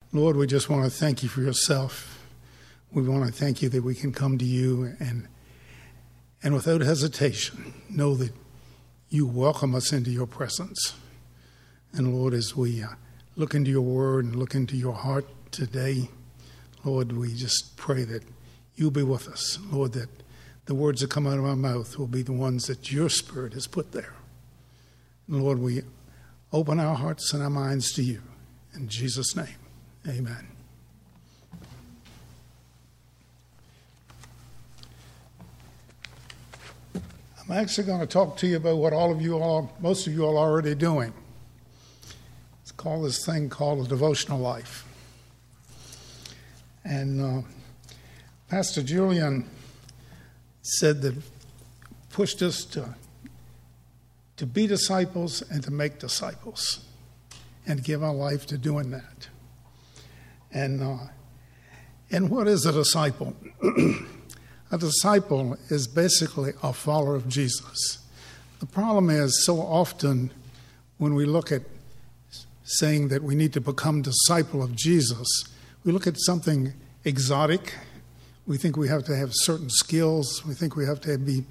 Lord, we just want to thank you for yourself. We want to thank you that we can come to you and without hesitation know that you welcome us into your presence. And Lord, as we look into your word and look into your heart today, Lord, we just pray that you'll be with us. Lord, that the words that come out of our mouth will be the ones that your Spirit has put there. And Lord, we open our hearts and our minds to you. In Jesus' name, amen. I'm actually going to talk to you about what most of you are already doing. It's called this thing called a devotional life. And Pastor Julian said that pushed us to be disciples and to make disciples and give our life to doing that. And what is a disciple? A disciple is basically a follower of Jesus. The problem is so often when we look at saying that we need to become a disciple of Jesus, we look at something exotic. We think we have to have certain skills. We think we have to be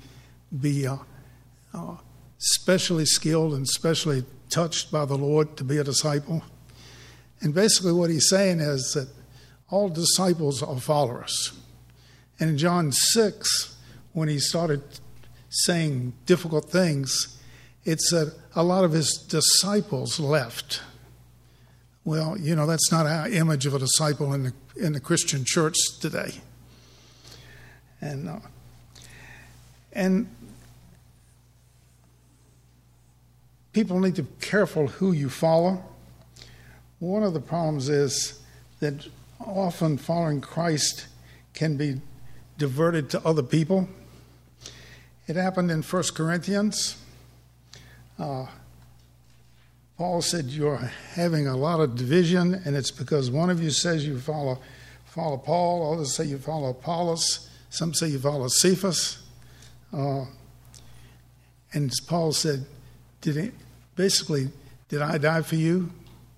specially skilled and specially touched by the Lord to be a disciple. And basically what he's saying is that all disciples are followers. And in John 6, when he started saying difficult things, it said a lot of his disciples left. Well, that's not our image of a disciple in the Christian church today. And people need to be careful who you follow. One of the problems is that often following Christ can be diverted to other people. It happened in 1 Corinthians. Paul said you're having a lot of division, and it's because one of you says you follow Paul, others say you follow Apollos, some say you follow Cephas. And Paul said, did I die for you?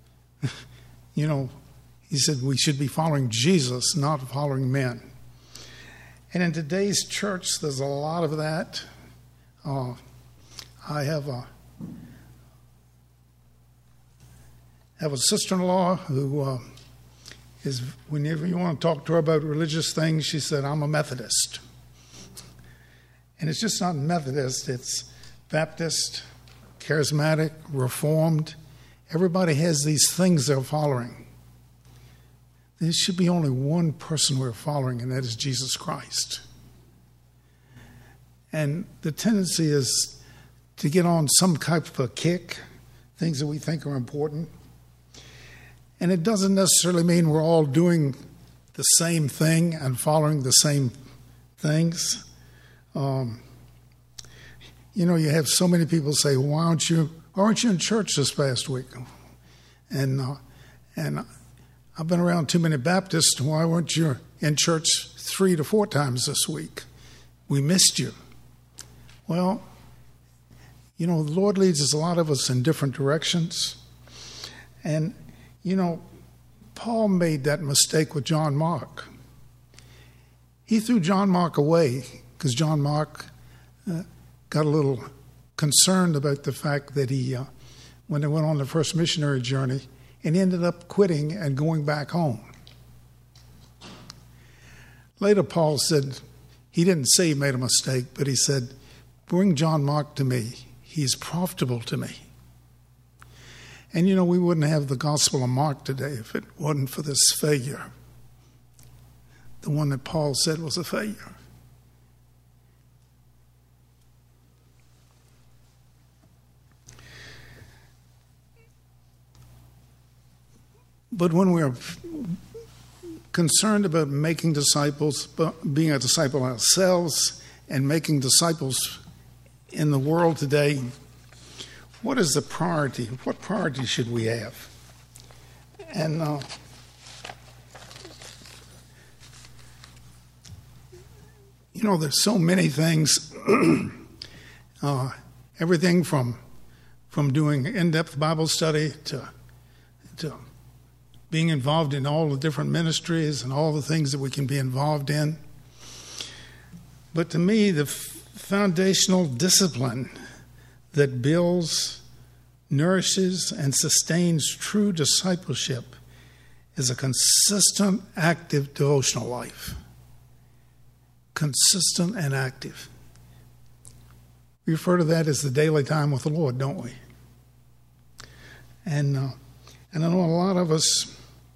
He said we should be following Jesus, not following men. And in today's church, there's a lot of that. I have a sister-in-law who is, whenever you want to talk to her about religious things, she said, I'm a Methodist. And it's just not Methodist, it's Baptist, Charismatic, Reformed. Everybody has these things they're following. There should be only one person we're following, and that is Jesus Christ. And the tendency is to get on some type of a kick, things that we think are important. And it doesn't necessarily mean we're all doing the same thing and following the same things. You have so many people say, why aren't you in church this past week? And I've been around too many Baptists. Why weren't you in church 3 to 4 times this week? We missed you. Well, the Lord leads a lot of us in different directions. And, Paul made that mistake with John Mark. He threw John Mark away because John Mark got a little concerned about the fact that when they went on the first missionary journey, and he ended up quitting and going back home. Later, Paul said, he didn't say he made a mistake, but he said, bring John Mark to me. He's profitable to me. And we wouldn't have the Gospel of Mark today if it wasn't for this failure. The one that Paul said was a failure. But when we're concerned about making disciples, being a disciple ourselves, and making disciples in the world today, what is the priority? What priority should we have? And there's so many things. Everything from doing in-depth Bible study to being involved in all the different ministries and all the things that we can be involved in. But to me, the foundational discipline that builds, nourishes, and sustains true discipleship is a consistent, active devotional life. Consistent and active. We refer to that as the daily time with the Lord, don't we? And I know a lot of us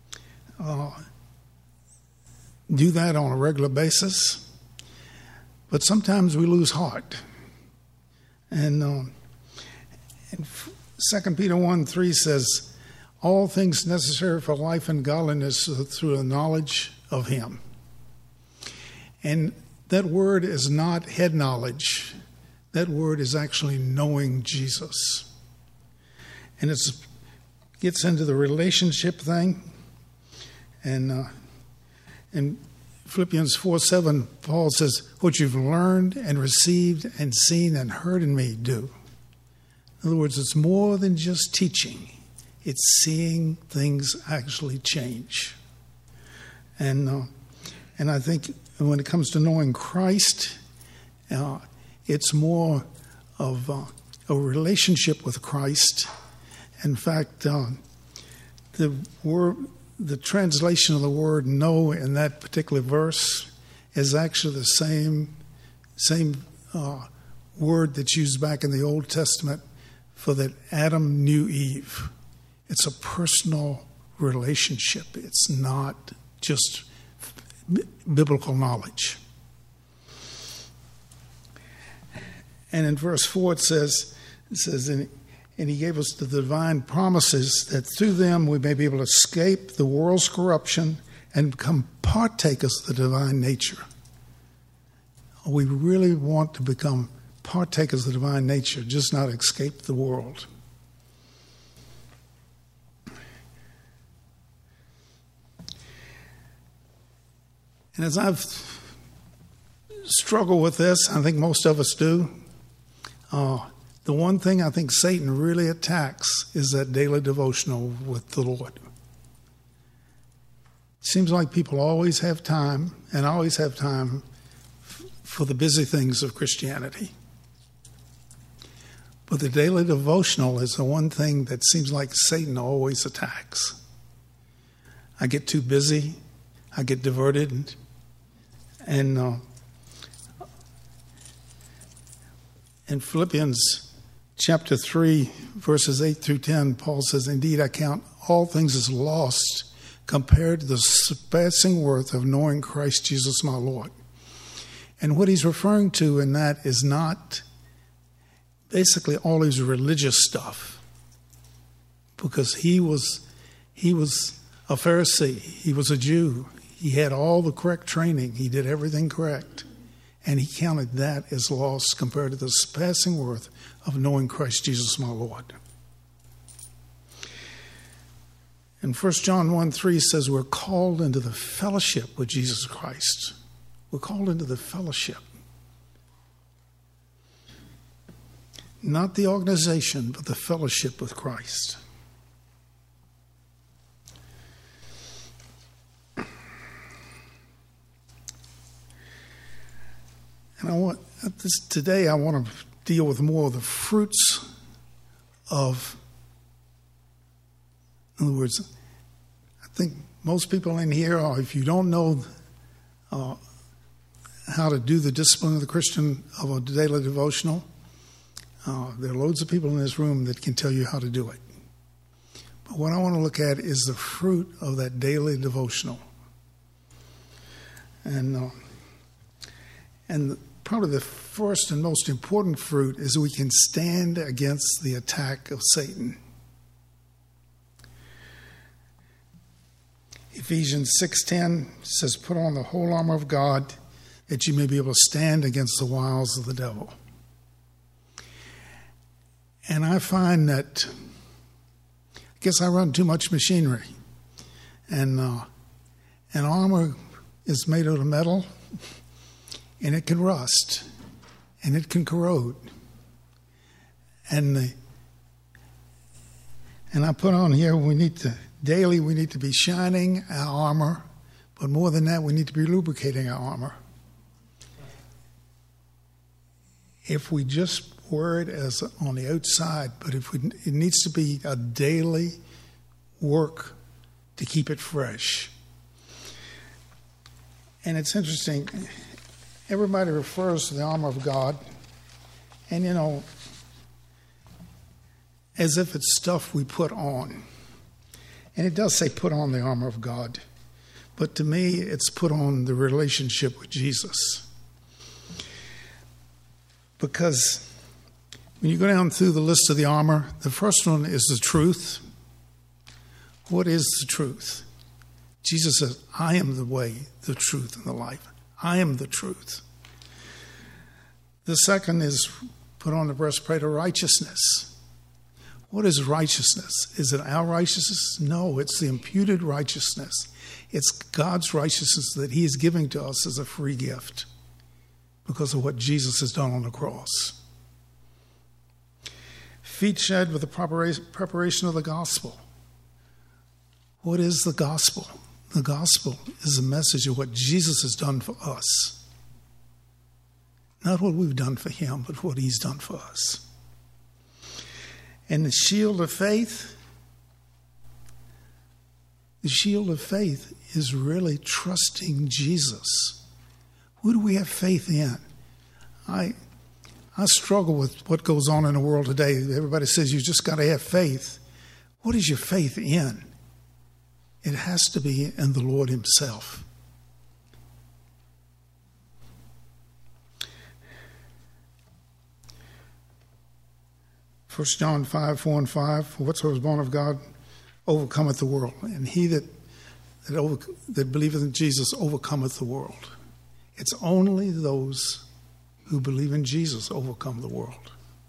do that on a regular basis, but sometimes we lose heart. And 2 Peter 1:3 says, all things necessary for life and godliness through the knowledge of Him. And that word is not head knowledge. That word is actually knowing Jesus. And it gets into the relationship thing. And in Philippians 4:7, Paul says, what you've learned and received and seen and heard in me, do. In other words, it's more than just teaching. It's seeing things actually change. And I think when it comes to knowing Christ, it's more of a relationship with Christ. In fact, the translation of the word "know" in that particular verse is actually the same word that's used back in the Old Testament for that Adam knew Eve. It's a personal relationship. It's not just biblical knowledge. And in verse 4 it says, and He gave us the divine promises that through them we may be able to escape the world's corruption and become partakers of the divine nature. We really want to become partakers of the divine nature, just not escape the world. And as I've struggled with this, I think most of us do, the one thing I think Satan really attacks is that daily devotional with the Lord. It seems like people always have time, and always have time for the busy things of Christianity. But the daily devotional is the one thing that seems like Satan always attacks. I get too busy, I get diverted, and in Philippians chapter 3, verses 8 through 10, Paul says, indeed, I count all things as lost compared to the surpassing worth of knowing Christ Jesus my Lord. And what he's referring to in that is not basically all his religious stuff, because he was a Pharisee, he was a Jew, he had all the correct training, he did everything correct. And he counted that as loss compared to the surpassing worth of knowing Christ Jesus my Lord. And 1 John 1:3 says we're called into the fellowship with Jesus Christ. We're called into the fellowship. Not the organization, but the fellowship with Christ. And today I want to deal with more of the fruits of, in other words, I think most people in here, or if you don't know how to do the discipline of the Christian of a daily devotional, there are loads of people in this room that can tell you how to do it. But what I want to look at is the fruit of that daily devotional. And probably the first and most important fruit is we can stand against the attack of Satan. Ephesians 6:10 says, put on the whole armor of God that you may be able to stand against the wiles of the devil. And I find that, I guess I run too much machinery. And armor is made out of metal, and it can rust, and it can corrode. And I put on here, we need to daily we need to be shining our armor, but more than that, we need to be lubricating our armor. If we just wear it as on the outside, but it needs to be a daily work to keep it fresh. And it's interesting, everybody refers to the armor of God, and as if it's stuff we put on. And it does say put on the armor of God, but to me it's put on the relationship with Jesus. Because when you go down through the list of the armor, the first one is the truth. What is the truth? Jesus says, I am the way, the truth, and the life. I am the truth. The second is put on the breastplate of righteousness. What is righteousness? Is it our righteousness? No, it's the imputed righteousness. It's God's righteousness that He is giving to us as a free gift because of what Jesus has done on the cross. Feet shod with the preparation of the gospel. What is the gospel? The gospel is a message of what Jesus has done for us. Not what we've done for Him, but what He's done for us. And the shield of faith is really trusting Jesus. Who do we have faith in? I struggle with what goes on in the world today. Everybody says you just got to have faith. What is your faith in? It has to be in the Lord Himself. First John 5:4-5, for whatsoever is born of God overcometh the world, and he that believeth in Jesus overcometh the world. It's only those who believe in Jesus overcome the world.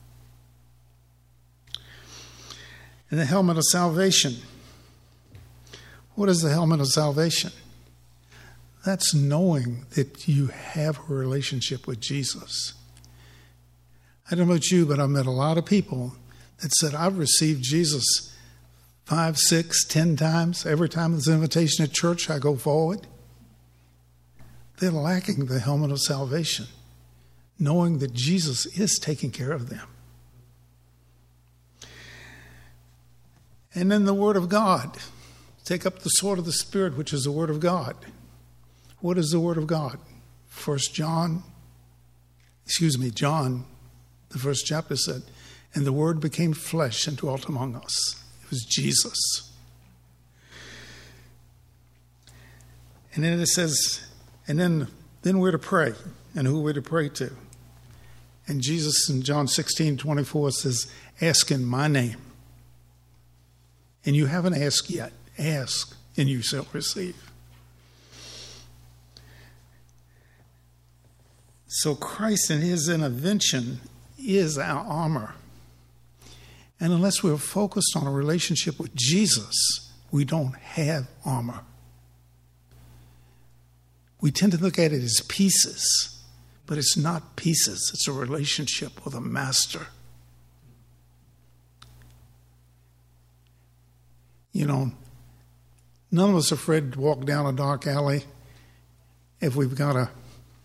And the helmet of salvation. What is the helmet of salvation? That's knowing that you have a relationship with Jesus. I don't know about you, but I've met a lot of people that said, I've received Jesus 5, 6, 10 times. Every time there's an invitation at church, I go forward. They're lacking the helmet of salvation, knowing that Jesus is taking care of them. And then the Word of God. Take up the sword of the Spirit, which is the Word of God. What is the Word of God? John, the first chapter said, and the Word became flesh and dwelt among us. It was Jesus. And then it says, and then we're to pray. And who we're to pray to. And Jesus in John 16:24 says, ask in my name. And you haven't asked yet. Ask, and you shall receive. So Christ and His intervention is our armor. And unless we're focused on a relationship with Jesus, we don't have armor. We tend to look at it as pieces, but it's not pieces. It's a relationship with a master. None of us are afraid to walk down a dark alley if we've got a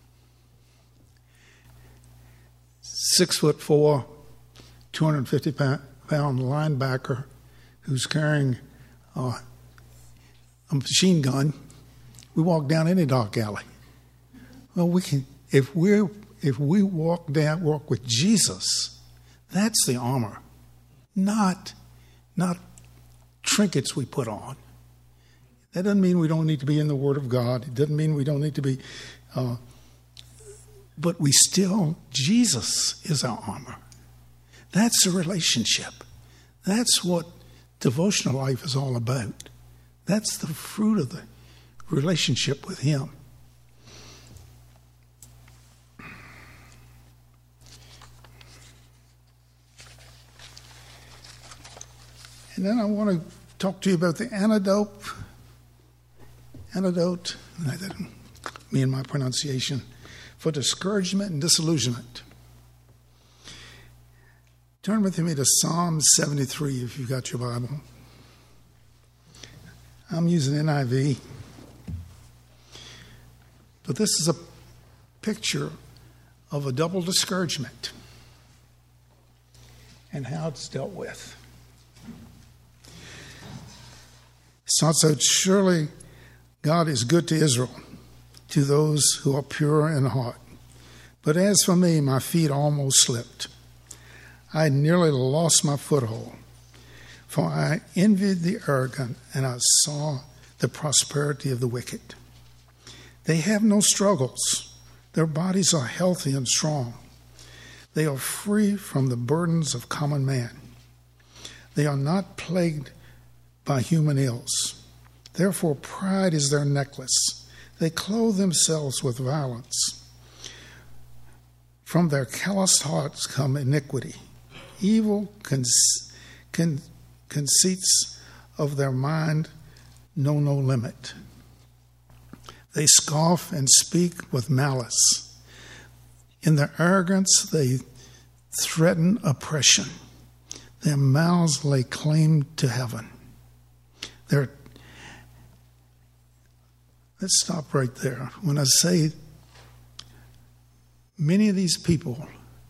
6'4", 250-pound linebacker who's carrying a machine gun. We walk down any dark alley. Well, we can if we walk with Jesus. That's the armor, not trinkets we put on. That doesn't mean we don't need to be in the Word of God. It doesn't mean we don't need to be, but Jesus is our armor. That's a relationship. That's what devotional life is all about. That's the fruit of the relationship with Him. And then I want to talk to you about the antidote, me and my pronunciation, for discouragement and disillusionment. Turn with me to Psalm 73 if you've got your Bible. I'm using NIV. But this is a picture of a double discouragement and how it's dealt with. It's not so, surely God is good to Israel, to those who are pure in heart. But as for me, my feet almost slipped. I nearly lost my foothold, for I envied the arrogant, and I saw the prosperity of the wicked. They have no struggles. Their bodies are healthy and strong. They are free from the burdens of common man. They are not plagued by human ills. Therefore, pride is their necklace. They clothe themselves with violence. From their calloused hearts come iniquity. Evil conceits of their mind know no limit. They scoff and speak with malice. In their arrogance, they threaten oppression. Their mouths lay claim to heaven. Let's stop right there. When I say many of these people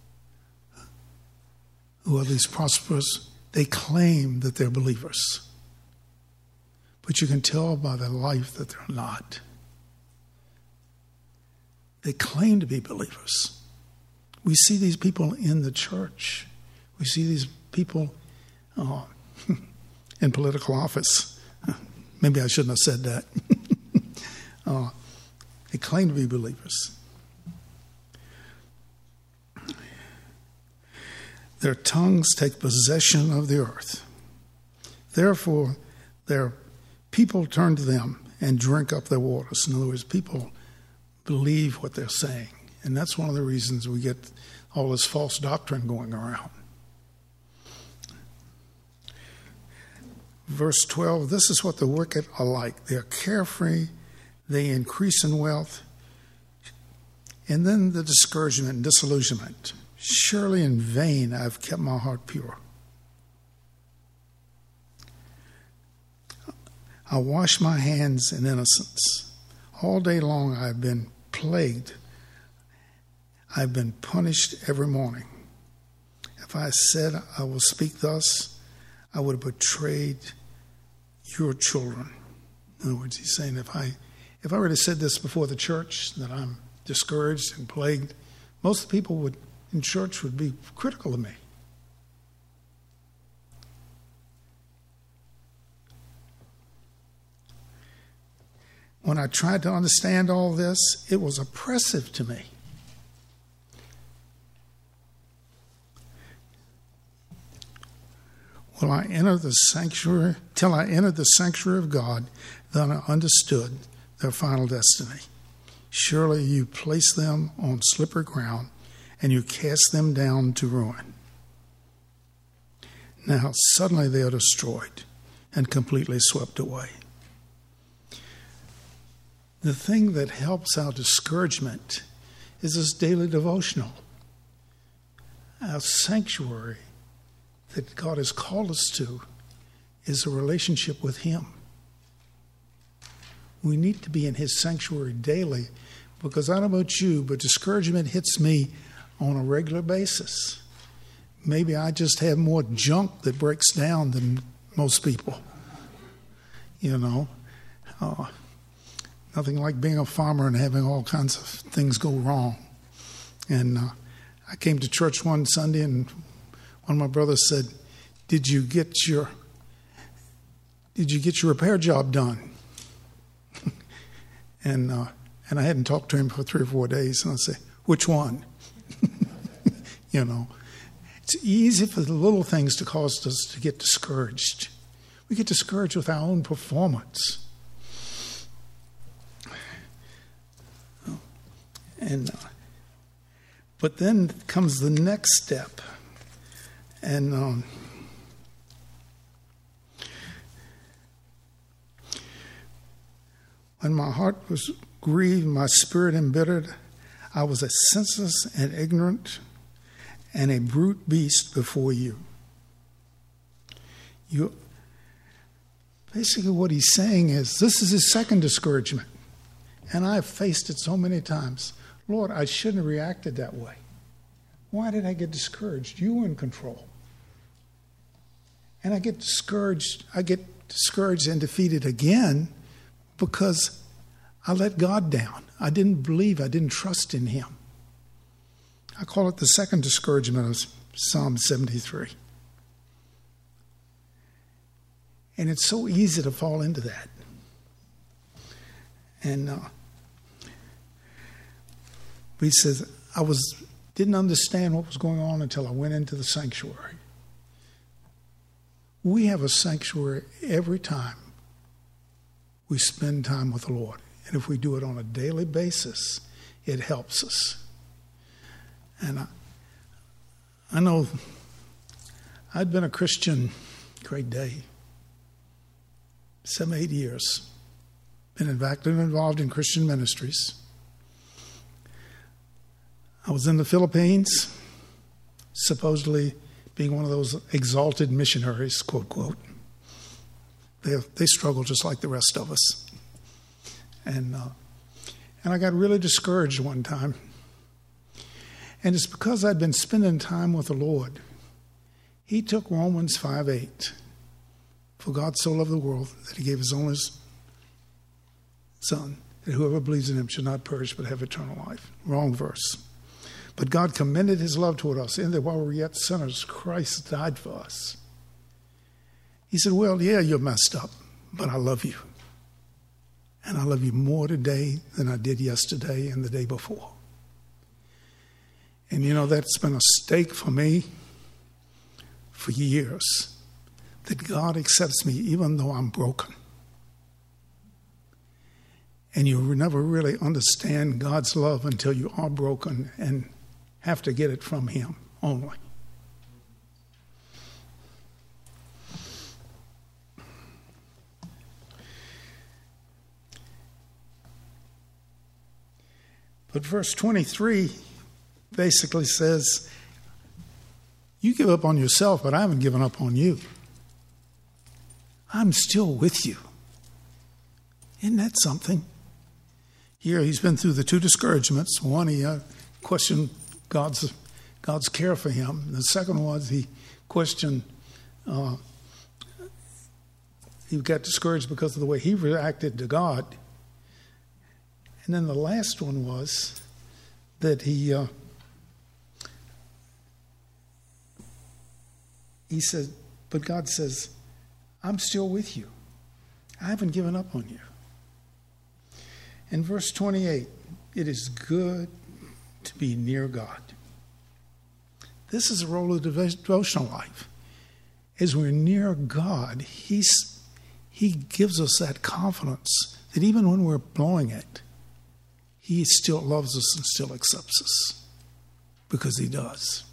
who are these prosperous, they claim that they're believers. But you can tell by their life that they're not. They claim to be believers. We see these people in the church. We see these people in political office. Maybe I shouldn't have said that. They claim to be believers. Their tongues take possession of the earth. Therefore, their people turn to them and drink up their waters. In other words, people believe what they're saying. And that's one of the reasons we get all this false doctrine going around. Verse 12, this is what the wicked are like. They're carefree, they increase in wealth. And then the discouragement and disillusionment. Surely in vain I've kept my heart pure. I wash my hands in innocence. All day long I've been plagued. I've been punished every morning. If I said I will speak thus, I would have betrayed your children. In other words, he's saying if I were to said this before the church, that I'm discouraged and plagued, most of the people in church would be critical of me. When I tried to understand all this, it was oppressive to me. Till I entered the sanctuary of God, then I understood their final destiny. Surely you place them on slippery ground, and you cast them down to ruin. Now suddenly they are destroyed and completely swept away. The thing that helps our discouragement is this daily devotional. Our sanctuary that God has called us to is a relationship with Him. We need to be in His sanctuary daily, because I don't know about you, but discouragement hits me on a regular basis. Maybe I just have more junk that breaks down than most people. You know, nothing like being a farmer and having all kinds of things go wrong. And I came to church one Sunday, and one of my brothers said, "Did you get your repair job done?" and I hadn't talked to him for 3 or 4 days, and I said, "Which one?" You know, it's easy for the little things to cause us to get discouraged. We get discouraged with our own performance. But then comes the next step. And when my heart was grieved, my spirit embittered, I was as senseless and ignorant and a brute beast before you. Basically what he's saying is, this is his second discouragement. And I've faced it so many times. Lord, I shouldn't have reacted that way. Why did I get discouraged? You were in control. And I get discouraged and defeated again because I let God down. I didn't believe, I didn't trust in him. I call it the second discouragement of Psalm 73. And it's so easy to fall into that. And he says, didn't understand what was going on until I went into the sanctuary. We have a sanctuary every time we spend time with the Lord. And if we do it on a daily basis, it helps us. And I know I'd been a Christian, great day, 7-8 years. Been involved in Christian ministries. I was in the Philippines, supposedly being one of those exalted missionaries, quote, quote. They struggle just like the rest of us. And I got really discouraged one time. And it's because I'd been spending time with the Lord. He took Romans 5:8. For God so loved the world that he gave his only Son, that whoever believes in him should not perish but have eternal life. Wrong verse. But God commended his love toward us, in that while we were yet sinners, Christ died for us. He said, well, yeah, you're messed up, but I love you. And I love you more today than I did yesterday and the day before. And you know, that's been a stake for me for years, that God accepts me even though I'm broken. And you never really understand God's love until you are broken and have to get it from him only. But verse 23 basically says, you give up on yourself, but I haven't given up on you. I'm still with you. Isn't that something? Here he's been through the two discouragements. One, he questioned God's care for him. The second was he questioned, he got discouraged because of the way he reacted to God. And then the last one was that he said, but God says, I'm still with you. I haven't given up on you. In verse 28, it is good to be near God. This is the role of the devotional life. As we're near God, He gives us that confidence that even when we're blowing it, He still loves us and still accepts us, because He does.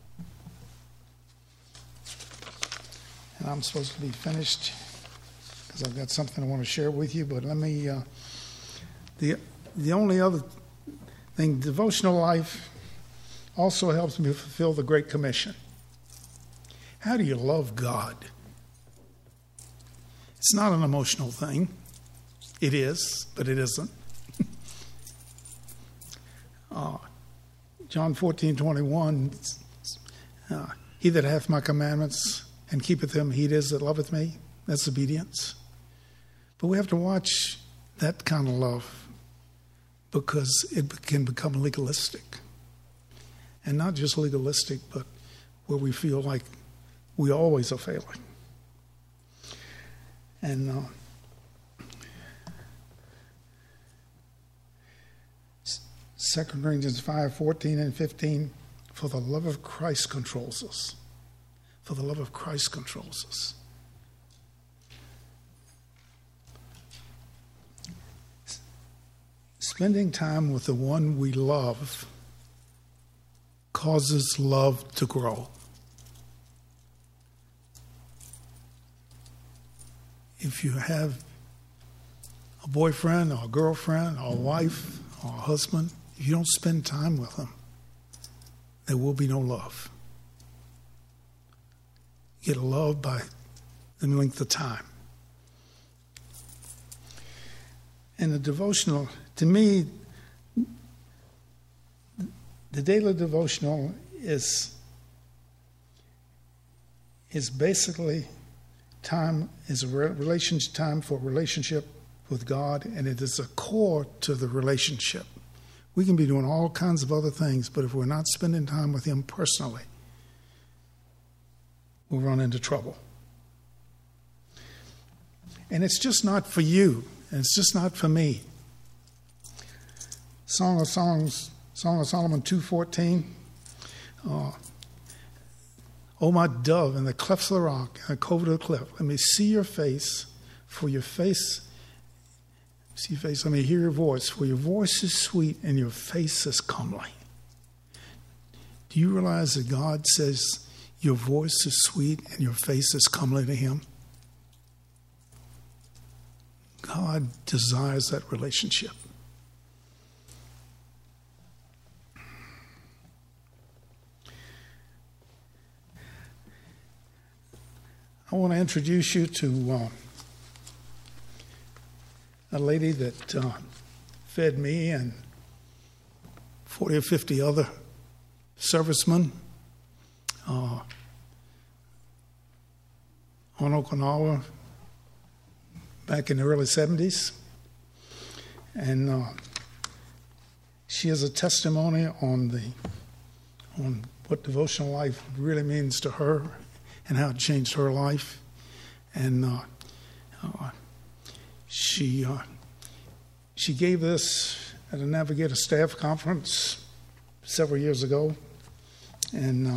And I'm supposed to be finished because I've got something I want to share with you, but let me, the only other thing, devotional life also helps me fulfill the Great Commission. How do you love God? It's not an emotional thing. It is, but it isn't. John 14:21, he that hath my commandments and keepeth them, he it is that loveth me. That's obedience. But we have to watch that kind of love, because it can become legalistic. And not just legalistic, but where we feel like we always are failing. And 2 Corinthians 5:14 and 15, for the love of Christ controls us. For the love of Christ controls us. Spending time with the one we love causes love to grow. If you have a boyfriend or a girlfriend or a wife or a husband, if you don't spend time with them, there will be no love. You get love by the length of time. And the devotional, to me, the daily devotional is basically time, is a relationship time for relationship with God, and it is a core to the relationship. We can be doing all kinds of other things, but if we're not spending time with Him personally, we'll run into trouble. And it's just not for you, and it's just not for me. Song of Solomon 2:14. Oh, my dove, in the clefts of the rock, in the covert of the cliff, let me see your face, for your face, let me hear your voice, for your voice is sweet and your face is comely. Do you realize that God says your voice is sweet and your face is comely to Him? God desires that relationship. I want to introduce you to a lady that fed me and 40 or 50 other servicemen on Okinawa back in the early 70s. And she has a testimony on what devotional life really means to her and how it changed her life. And she gave this at a Navigator staff conference several years ago. And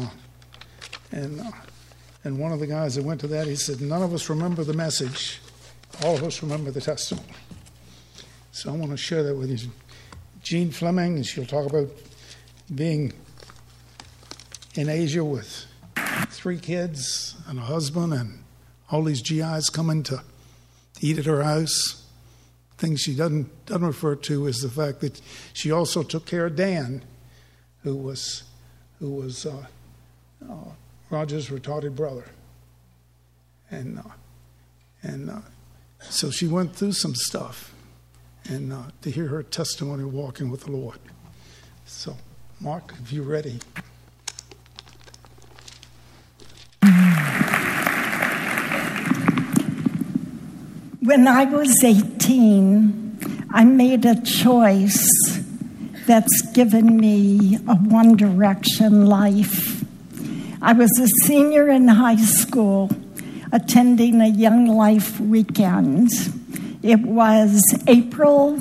one of the guys that went to that, he said, none of us remember the message. All of us remember the testimony. So I want to share that with you. Jean Fleming, and she'll talk about being in Asia with 3 kids and a husband, and all these GIs coming to eat at her house. Things she doesn't refer to is the fact that she also took care of Dan, who was Roger's retarded brother, and so she went through some stuff, and to hear her testimony of walking with the Lord. So, Mark, if you're ready. When I was 18, I made a choice that's given me a One Direction life. I was a senior in high school, attending a Young Life weekend. It was April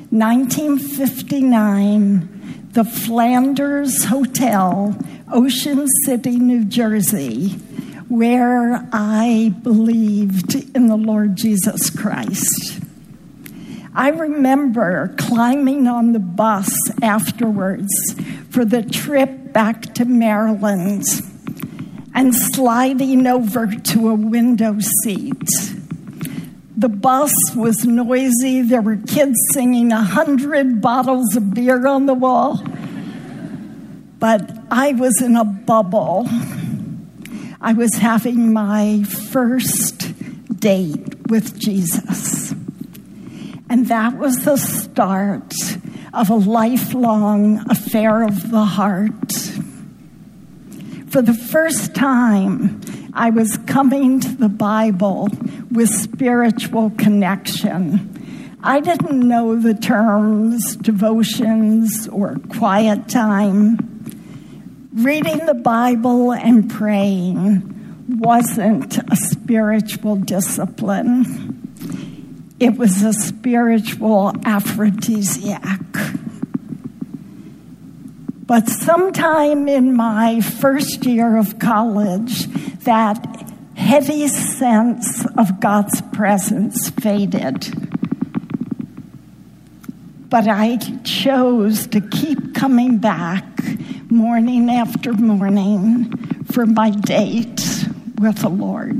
1959, the Flanders Hotel, Ocean City, New Jersey, where I believed in the Lord Jesus Christ. I remember climbing on the bus afterwards for the trip back to Maryland and sliding over to a window seat. The bus was noisy. There were kids singing 100 bottles of beer on the wall. But I was in a bubble. I was having my first date with Jesus. And that was the start of a lifelong affair of the heart. For the first time, I was coming to the Bible with spiritual connection. I didn't know the terms devotions or quiet time. Reading the Bible and praying wasn't a spiritual discipline. It was a spiritual aphrodisiac. But sometime in my first year of college, that heavy sense of God's presence faded. But I chose to keep coming back morning after morning for my date with the Lord.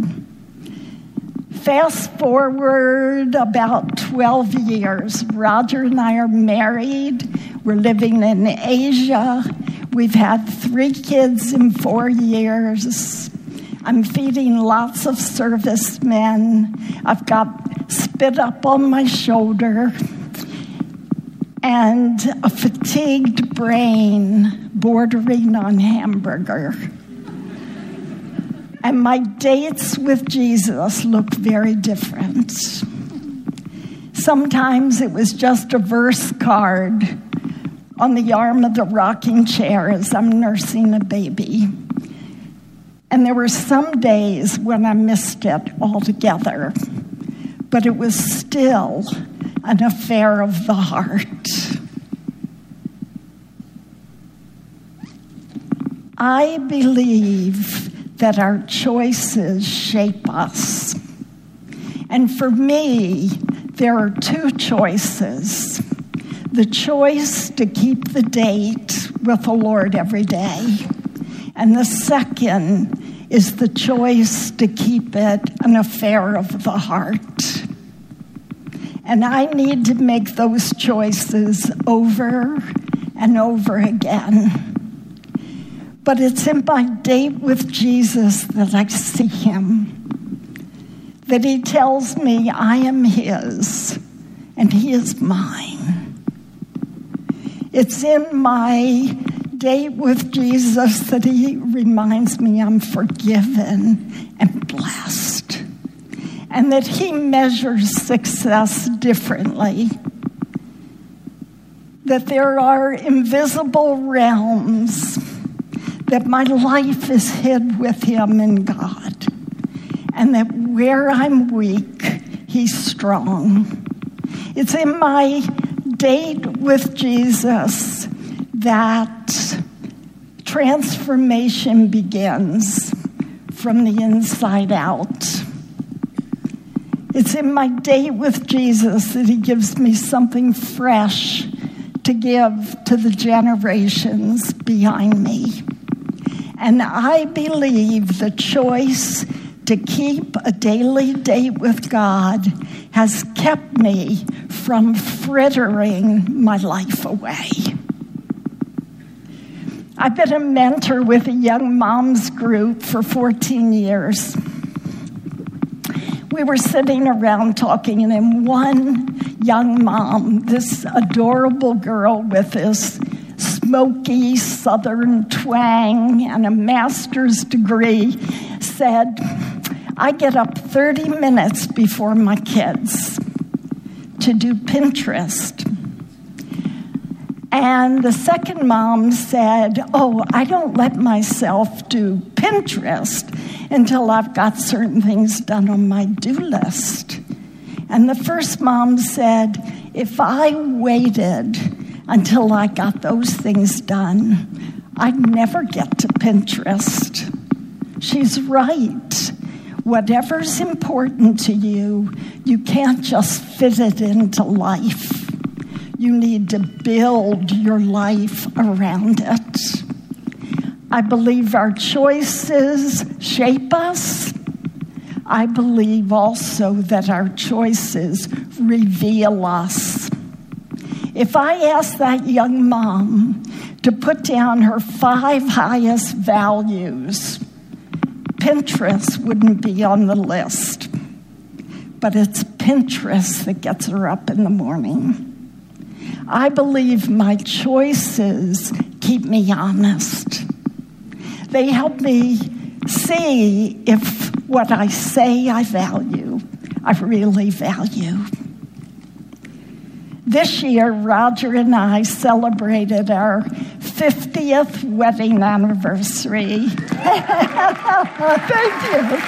Fast forward about 12 years. Roger and I are married. We're living in Asia. We've had 3 kids in 4 years. I'm feeding lots of servicemen. I've got spit up on my shoulder. and a fatigued brain bordering on hamburger. And my dates with Jesus looked very different. Sometimes it was just a verse card on the arm of the rocking chair as I'm nursing a baby. And there were some days when I missed it altogether, but it was still an affair of the heart. I believe that our choices shape us. And for me, there are two choices. The choice to keep the date with the Lord every day. And the second is the choice to keep it an affair of the heart. And I need to make those choices over and over again. But it's in my date with Jesus that I see him. That he tells me I am his and he is mine. It's in my date with Jesus that he reminds me I'm forgiven and blessed. And that he measures success differently. That there are invisible realms, that my life is hid with him in God. And that where I'm weak, he's strong. It's in my date with Jesus that transformation begins from the inside out. It's in my date with Jesus that he gives me something fresh to give to the generations behind me. And I believe the choice to keep a daily date with God has kept me from frittering my life away. I've been a mentor with a young moms group for 14 years. We were sitting around talking, and then one young mom, this adorable girl with this smoky southern twang and a master's degree, said, I get up 30 minutes before my kids to do Pinterest. And the second mom said, I don't let myself do Pinterest until I've got certain things done on my do list. And the first mom said, if I waited until I got those things done, I'd never get to Pinterest. She's right. Whatever's important to you, you can't just fit it into life. You need to build your life around it. I believe our choices shape us. I believe also that our choices reveal us. If I asked that young mom to put down her 5 highest values, Pinterest wouldn't be on the list. But it's Pinterest that gets her up in the morning. I believe my choices keep me honest. They help me see if what I say I value, I really value. This year, Roger and I celebrated our 50th wedding anniversary. Thank you.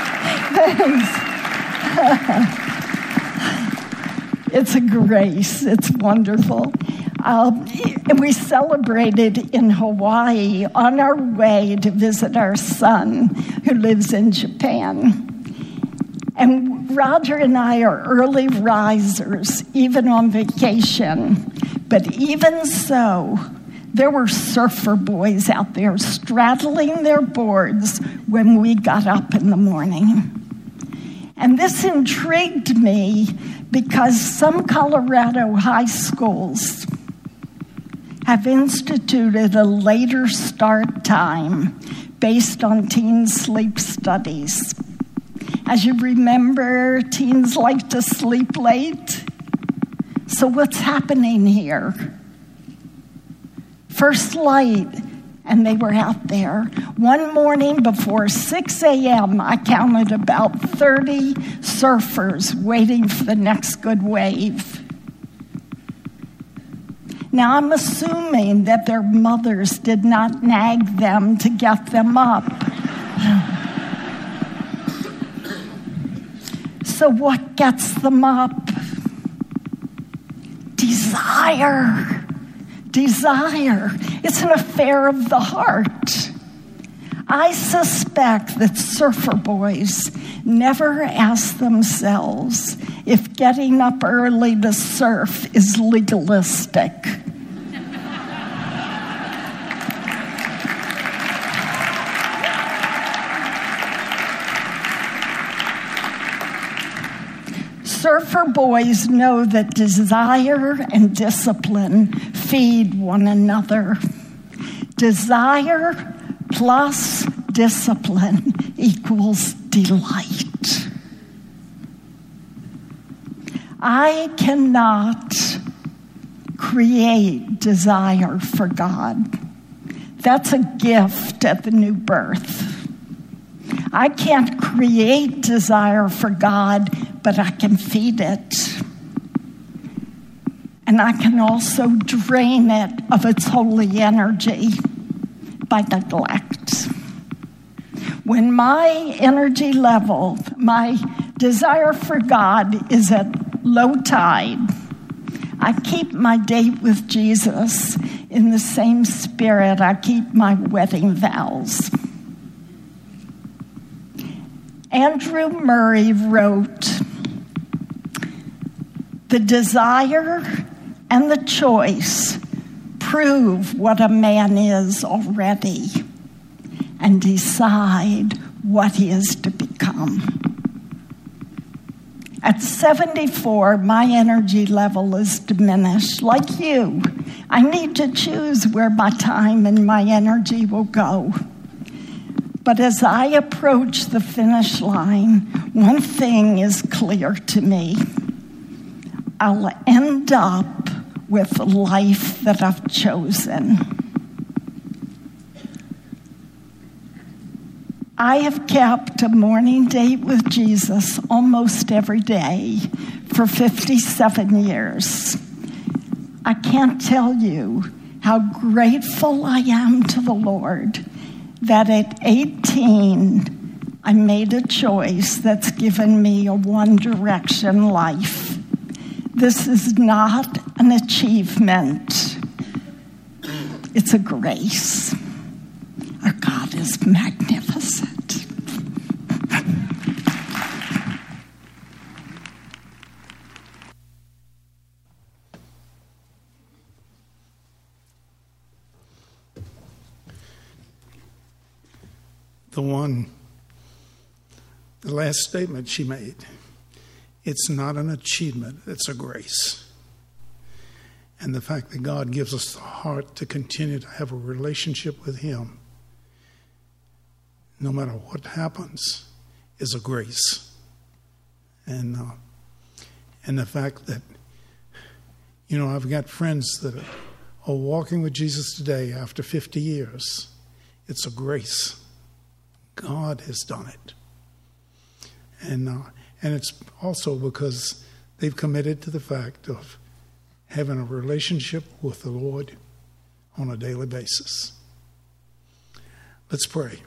Thanks. It's a grace. It's wonderful. And we celebrated in Hawaii on our way to visit our son who lives in Japan. And Roger and I are early risers, even on vacation. But even so, there were surfer boys out there straddling their boards when we got up in the morning. And this intrigued me because some Colorado high schools have instituted a later start time based on teen sleep studies. As you remember, teens like to sleep late. So what's happening here? First light, and they were out there. One morning before 6 a.m., I counted about 30 surfers waiting for the next good wave. Now, I'm assuming that their mothers did not nag them to get them up. So what gets them up? Desire. Desire. It's an affair of the heart. I suspect that surfer boys never ask themselves if getting up early to surf is legalistic. Surfer boys know that desire and discipline feed one another. Desire plus discipline equals delight. I cannot create desire for God. That's a gift at the new birth. I can't create desire for God, but I can feed it. And I can also drain it of its holy energy by neglect. When my energy level, my desire for God is at low tide, I keep my date with Jesus in the same spirit I keep my wedding vows. Andrew Murray wrote, "The desire and the choice prove what a man is already and decide what he is to become." At 74, my energy level is diminished. Like you, I need to choose where my time and my energy will go. But as I approach the finish line, one thing is clear to me. I'll end up with the life that I've chosen. I have kept a morning date with Jesus almost every day for 57 years. I can't tell you how grateful I am to the Lord that at 18, I made a choice that's given me a one-direction life. This is not an achievement. It's a grace. Our God is magnificent. The last statement she made, it's not an achievement, it's a grace. And the fact that God gives us the heart to continue to have a relationship with Him, no matter what happens, is a grace. And the fact that, I've got friends that are walking with Jesus today after 50 years. It's a grace. God has done it. And it's also because they've committed to the fact of having a relationship with the Lord on a daily basis. Let's pray.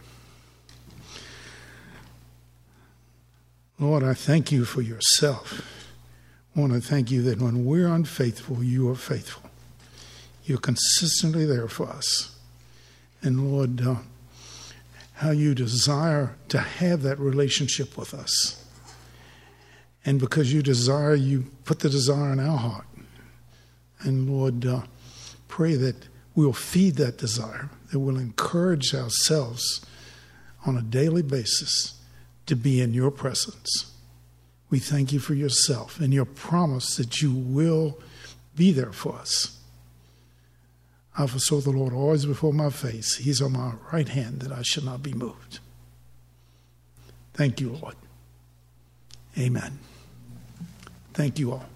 Lord, I thank you for yourself. I want to thank you that when we're unfaithful, you are faithful. You're consistently there for us. And Lord, how you desire to have that relationship with us. And because you desire, you put the desire in our heart. And Lord, pray that we'll feed that desire, that we'll encourage ourselves on a daily basis to be in your presence. We thank you for yourself and your promise that you will be there for us. I foresaw the Lord always before my face. He's on my right hand that I should not be moved. Thank you, Lord. Amen. Thank you all.